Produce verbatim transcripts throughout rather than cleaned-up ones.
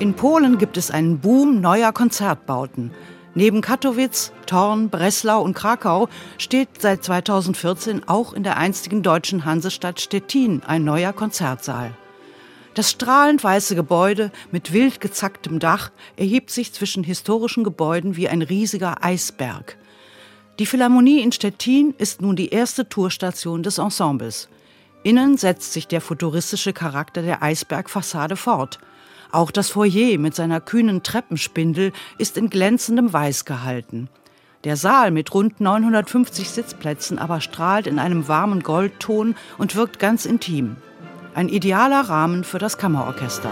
In Polen gibt es einen Boom neuer Konzertbauten. Neben Kattowitz, Thorn, Breslau und Krakau steht seit zweitausendvierzehn auch in der einstigen deutschen Hansestadt Stettin ein neuer Konzertsaal. Das strahlend weiße Gebäude mit wild gezacktem Dach erhebt sich zwischen historischen Gebäuden wie ein riesiger Eisberg. Die Philharmonie in Stettin ist nun die erste Tourstation des Ensembles. Innen setzt sich der futuristische Charakter der Eisbergfassade fort. Auch das Foyer mit seiner kühnen Treppenspindel ist in glänzendem Weiß gehalten. Der Saal mit rund neunhundertfünfzig Sitzplätzen aber strahlt in einem warmen Goldton und wirkt ganz intim. Ein idealer Rahmen für das Kammerorchester.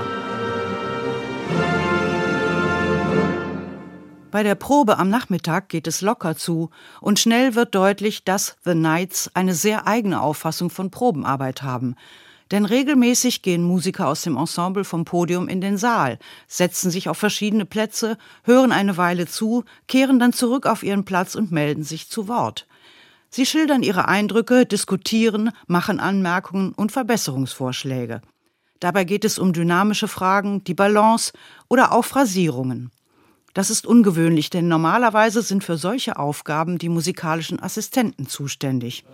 Bei der Probe am Nachmittag geht es locker zu und schnell wird deutlich, dass The Knights eine sehr eigene Auffassung von Probenarbeit haben. Denn regelmäßig gehen Musiker aus dem Ensemble vom Podium in den Saal, setzen sich auf verschiedene Plätze, hören eine Weile zu, kehren dann zurück auf ihren Platz und melden sich zu Wort. Sie schildern ihre Eindrücke, diskutieren, machen Anmerkungen und Verbesserungsvorschläge. Dabei geht es um dynamische Fragen, die Balance oder auch Phrasierungen. Das ist ungewöhnlich, denn normalerweise sind für solche Aufgaben die musikalischen Assistenten zuständig.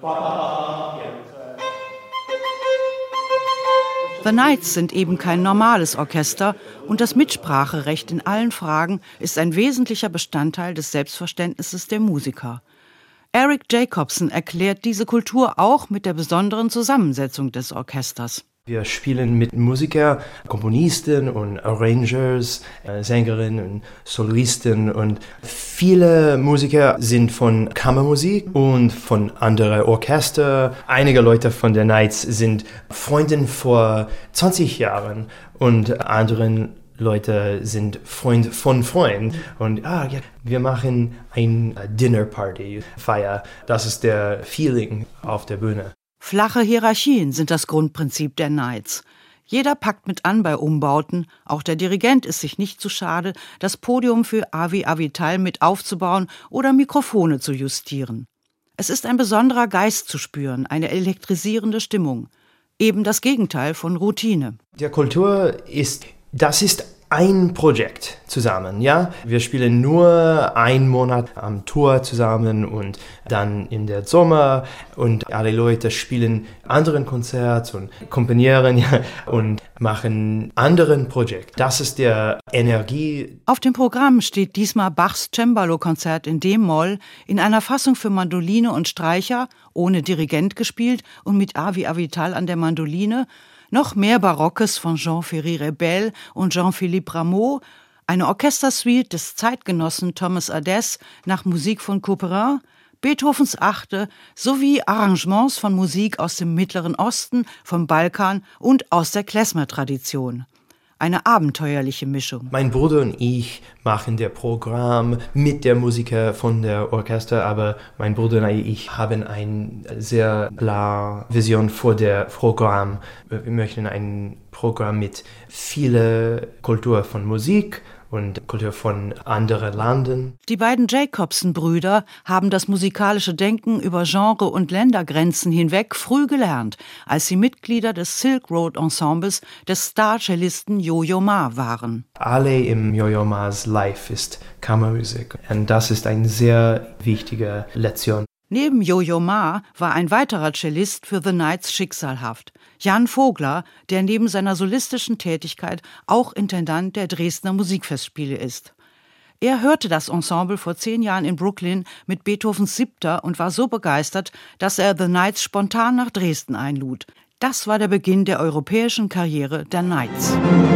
The Knights sind eben kein normales Orchester und das Mitspracherecht in allen Fragen ist ein wesentlicher Bestandteil des Selbstverständnisses der Musiker. Eric Jacobson erklärt diese Kultur auch mit der besonderen Zusammensetzung des Orchesters. Wir spielen mit Musikern, Komponisten und Arrangers, Sängerinnen und Solisten und viele Musiker sind von Kammermusik und von anderen Orchestern. Einige Leute von der Knights sind Freunde vor zwanzig Jahren und andere Leute sind Freund von Freunden und ah, ja, wir machen ein Dinner Party Feier. Das ist der Feeling auf der Bühne. Flache Hierarchien sind das Grundprinzip der Knights. Jeder packt mit an bei Umbauten, auch der Dirigent ist sich nicht zu schade, das Podium für Avi Avital mit aufzubauen oder Mikrofone zu justieren. Es ist ein besonderer Geist zu spüren, eine elektrisierende Stimmung. Eben das Gegenteil von Routine. Die Kultur ist, das ist ein Projekt zusammen, ja. Wir spielen nur einen Monat am Tour zusammen und dann in der Sommer und alle Leute spielen anderen Konzerte und komponieren ja, und machen anderen Projekt. Das ist der Energie. Auf dem Programm steht diesmal Bachs Cembalo-Konzert in D-Moll in einer Fassung für Mandoline und Streicher, ohne Dirigent gespielt und mit Avi Avital an der Mandoline, noch mehr Barockes von Jean-Ferry Rebel und Jean-Philippe Rameau, eine Orchestersuite des Zeitgenossen Thomas Adès nach Musik von Couperin, Beethovens Achte sowie Arrangements von Musik aus dem Mittleren Osten, vom Balkan und aus der Klezmer-Tradition. Eine abenteuerliche Mischung. Mein Bruder und ich machen das Programm mit der Musiker von der Orchester, aber mein Bruder und ich haben eine sehr klare Vision für das Programm. Wir möchten ein Programm mit vieler Kultur von Musik und Kultur von anderen Ländern. Die beiden Jacobson-Brüder haben das musikalische Denken über Genre- und Ländergrenzen hinweg früh gelernt, als sie Mitglieder des Silk Road Ensembles des Star-Cellisten Yo-Yo Ma waren. Alle im Yo-Yo Ma's Life ist Kammermusik und das ist eine sehr wichtige Lektion. Neben Yo-Yo Ma war ein weiterer Cellist für The Knights schicksalhaft. Jan Vogler, der neben seiner solistischen Tätigkeit auch Intendant der Dresdner Musikfestspiele ist. Er hörte das Ensemble vor zehn Jahren in Brooklyn mit Beethovens Siebter und war so begeistert, dass er The Knights spontan nach Dresden einlud. Das war der Beginn der europäischen Karriere der Knights.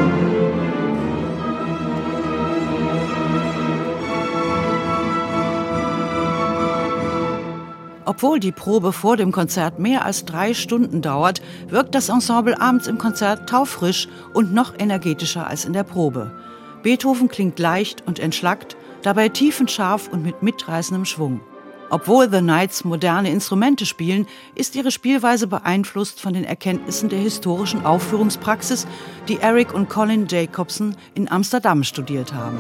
Obwohl die Probe vor dem Konzert mehr als drei Stunden dauert, wirkt das Ensemble abends im Konzert taufrisch und noch energetischer als in der Probe. Beethoven klingt leicht und entschlackt, dabei tiefenscharf und mit mitreißendem Schwung. Obwohl The Knights moderne Instrumente spielen, ist ihre Spielweise beeinflusst von den Erkenntnissen der historischen Aufführungspraxis, die Eric und Colin Jacobson in Amsterdam studiert haben.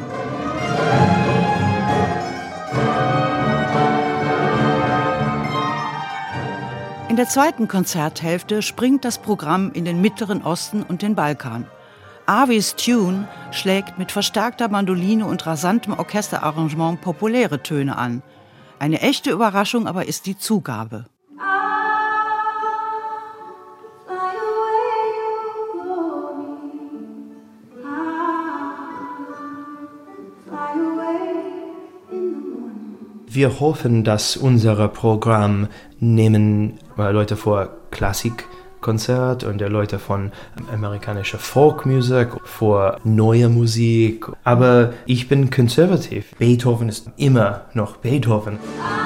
In der zweiten Konzerthälfte springt das Programm in den Mittleren Osten und den Balkan. Avis Tune schlägt mit verstärkter Mandoline und rasantem Orchesterarrangement populäre Töne an. Eine echte Überraschung aber ist die Zugabe. Wir hoffen, dass unser Programm nehmen Leute vor Klassikkonzert und Leute von amerikanischer Folkmusik vor neuer Musik. Aber ich bin konservativ. Beethoven ist immer noch Beethoven.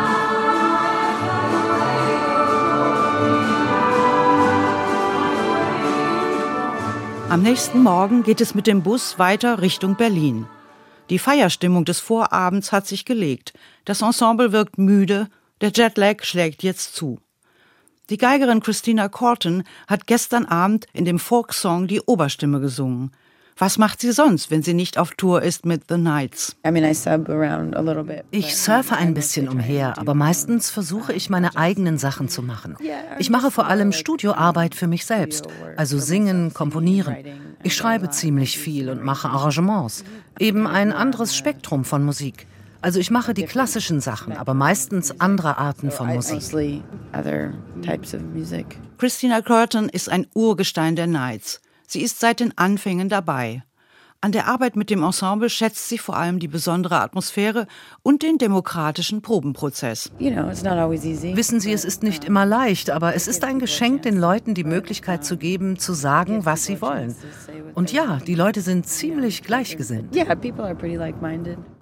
Am nächsten Morgen geht es mit dem Bus weiter Richtung Berlin. Die Feierstimmung des Vorabends hat sich gelegt. Das Ensemble wirkt müde, der Jetlag schlägt jetzt zu. Die Geigerin Christina Corton hat gestern Abend in dem Folksong die Oberstimme gesungen. Was macht sie sonst, wenn sie nicht auf Tour ist mit The Knights? Ich surfe ein bisschen umher, aber meistens versuche ich, meine eigenen Sachen zu machen. Ich mache vor allem Studioarbeit für mich selbst, also singen, komponieren. Ich schreibe ziemlich viel und mache Arrangements. Eben ein anderes Spektrum von Musik. Also ich mache die klassischen Sachen, aber meistens andere Arten von Musik. Christina Corton ist ein Urgestein der Knights. Sie ist seit den Anfängen dabei. An der Arbeit mit dem Ensemble schätzt sie vor allem die besondere Atmosphäre und den demokratischen Probenprozess. Wissen Sie, es ist nicht immer leicht, aber es ist ein Geschenk, den Leuten die Möglichkeit zu geben, zu sagen, was sie wollen. Und ja, die Leute sind ziemlich gleichgesinnt. Yeah, people are pretty like-minded.